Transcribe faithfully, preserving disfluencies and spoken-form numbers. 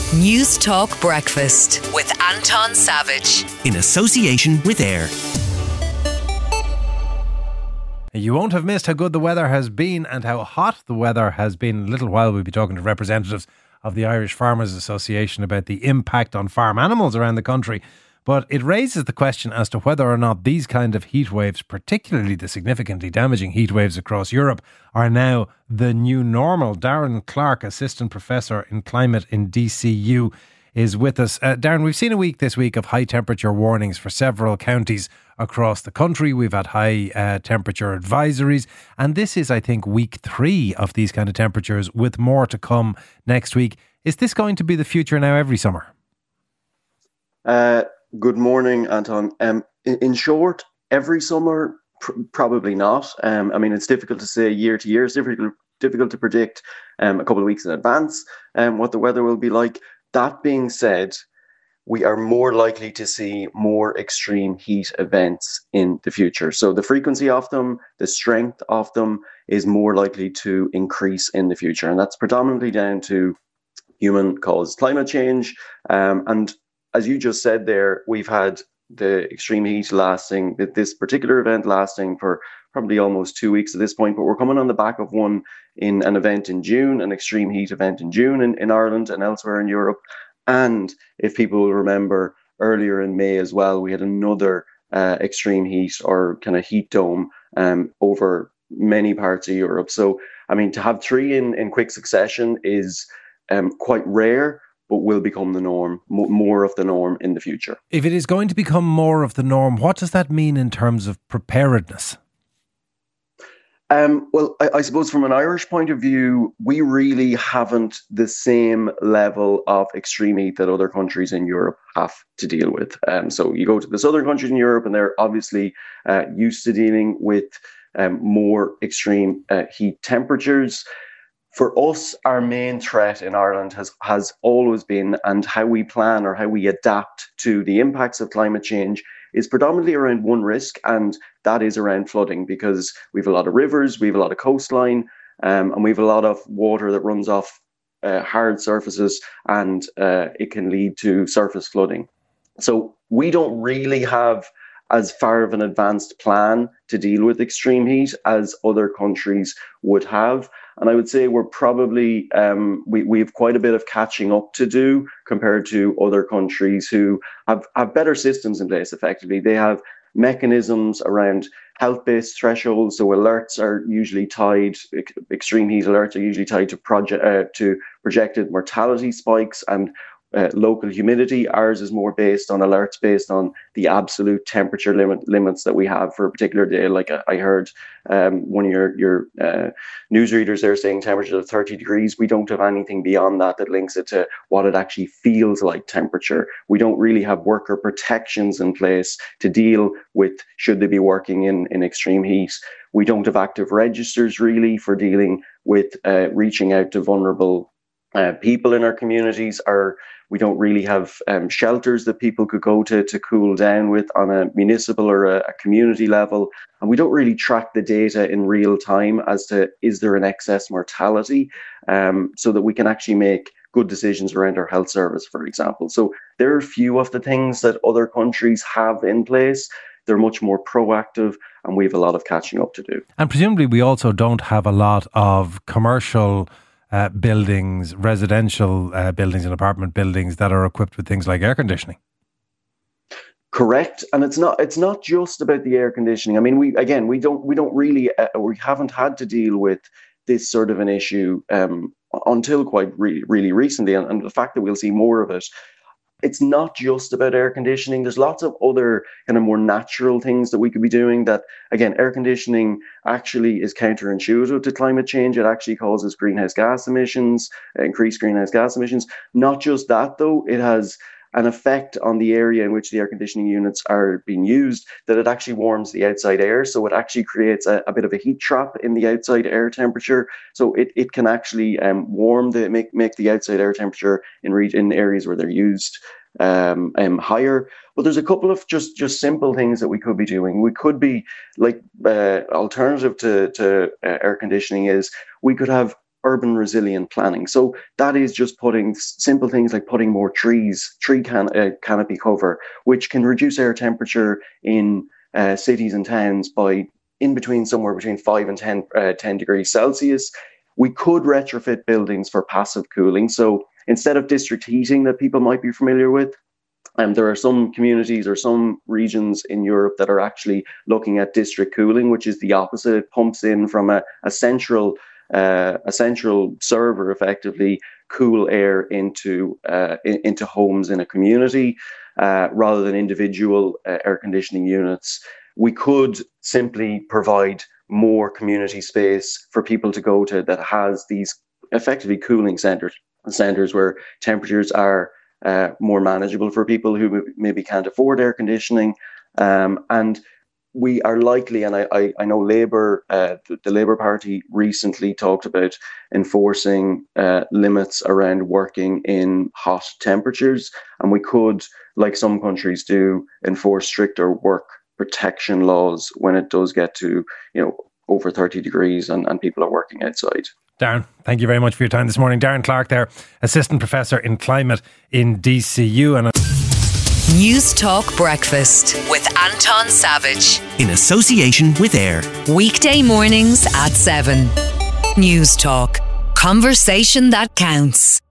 News Talk Breakfast with Anton Savage. In association with AIR. You won't have missed how good the weather has been and how hot the weather has been. In a little while we'll be talking to representatives of the Irish Farmers Association about the impact on farm animals around the country. But it raises the question as to whether or not these kind of heat waves, particularly the significantly damaging heat waves across Europe, are now the new normal. Darren Clark, Assistant Professor in Climate in D C U, is with us. Uh, Darren, we've seen a week this week of high temperature warnings for several counties across the country. We've had high uh, temperature advisories, and this is, I think, week three of these kind of temperatures, with more to come next week. Is this going to be the future now every summer? Uh, good morning, Anton. Um, in, in short, every summer, pr- probably not. Um, I mean, it's difficult to say year to year. It's difficult, difficult to predict um, a couple of weeks in advance um, what the weather will be like. That being said, we are more likely to see more extreme heat events in the future. So the frequency of them, the strength of them is more likely to increase in the future. And that's predominantly down to human-caused climate change. Um, and as you just said there, we've had the extreme heat lasting, this particular event lasting for probably almost two weeks at this point, but we're coming on the back of one in an event in June, an extreme heat event in June in, in Ireland and elsewhere in Europe. And if people will remember, earlier in May as well, we had another uh, extreme heat or kind of heat dome um, over many parts of Europe. So, I mean, to have three in, in quick succession is um, quite rare, but will become the norm, more of the norm in the future. If it is going to become more of the norm, what does that mean in terms of preparedness? Um, well, I, I suppose from an Irish point of view, we really haven't the same level of extreme heat that other countries in Europe have to deal with. Um, so you go to the southern countries in Europe and they're obviously uh, used to dealing with um, more extreme uh, heat temperatures. For us, our main threat in Ireland has, has always been, and how we plan or how we adapt to the impacts of climate change is predominantly around one risk, and that is around flooding, because we have a lot of rivers, we have a lot of coastline, um, and we have a lot of water that runs off uh, hard surfaces, and uh, it can lead to surface flooding. So we don't really have as far of an advanced plan to deal with extreme heat as other countries would have. And I would say we're probably, um, we, we have quite a bit of catching up to do compared to other countries who have, have better systems in place effectively. They have mechanisms around health-based thresholds. So alerts are usually tied, extreme heat alerts are usually tied to, project, uh, to projected mortality spikes and Uh, local humidity. Ours is more based on alerts based on the absolute temperature limit limits that we have for a particular day. Like I heard um, one of your your uh, newsreaders there saying temperature of thirty degrees. We don't have anything beyond that that links it to what it actually feels like temperature. We don't really have worker protections in place to deal with should they be working in, in extreme heat. We don't have active registers really for dealing with uh, reaching out to vulnerable uh, people in our communities. Our We don't really have um, shelters that people could go to to cool down with on a municipal or a, a community level. And we don't really track the data in real time as to is there an excess mortality, um, so that we can actually make good decisions around our health service, for example. So there are a few of the things that other countries have in place. They're much more proactive, and we have a lot of catching up to do. And presumably we also don't have a lot of commercial Uh, buildings, residential uh, buildings and apartment buildings that are equipped with things like air conditioning. Correct, and it's not it's not just about the air conditioning. I mean, we again we don't we don't really uh, we haven't had to deal with this sort of an issue um, until quite re- really recently, and, and the fact that we'll see more of it. It's not just about air conditioning. There's lots of other kind of more natural things that we could be doing that, again, air conditioning actually is counterintuitive to climate change. It actually causes greenhouse gas emissions, increased greenhouse gas emissions. Not just that, though, it has an effect on the area in which the air conditioning units are being used, that it actually warms the outside air. So it actually creates a, a bit of a heat trap in the outside air temperature. So it, it can actually um, warm the make make the outside air temperature in re- in areas where they're used um, um higher. But there's a couple of just just simple things that we could be doing. We could be like uh, alternative to to uh, air conditioning is we could have urban resilient planning. So that is just putting simple things like putting more trees, tree can, uh, canopy cover, which can reduce air temperature in uh, cities and towns by in between somewhere between five and ten, uh, ten degrees Celsius. We could retrofit buildings for passive cooling. So instead of district heating that people might be familiar with, Um, there are some communities or some regions in Europe that are actually looking at district cooling, which is the opposite. It pumps in from a, a central uh, a central server, effectively, cool air into uh, in, into homes in a community uh, rather than individual uh, air conditioning units. We could simply provide more community space for people to go to that has these effectively cooling centers, centers where temperatures are Uh, more manageable for people who maybe can't afford air conditioning. Um, and we are likely, and I, I, I know Labour, uh, the, the Labour Party recently talked about enforcing uh, limits around working in hot temperatures. And we could, like some countries do, enforce stricter work protection laws when it does get to, you know, over thirty degrees and, and people are working outside. Darren, thank you very much for your time this morning. Darren Clarke there, Assistant Professor in Climate in D C U. And News Talk Breakfast with Anton Savage. In association with AIR. Weekday mornings at seven. News Talk. Conversation that counts.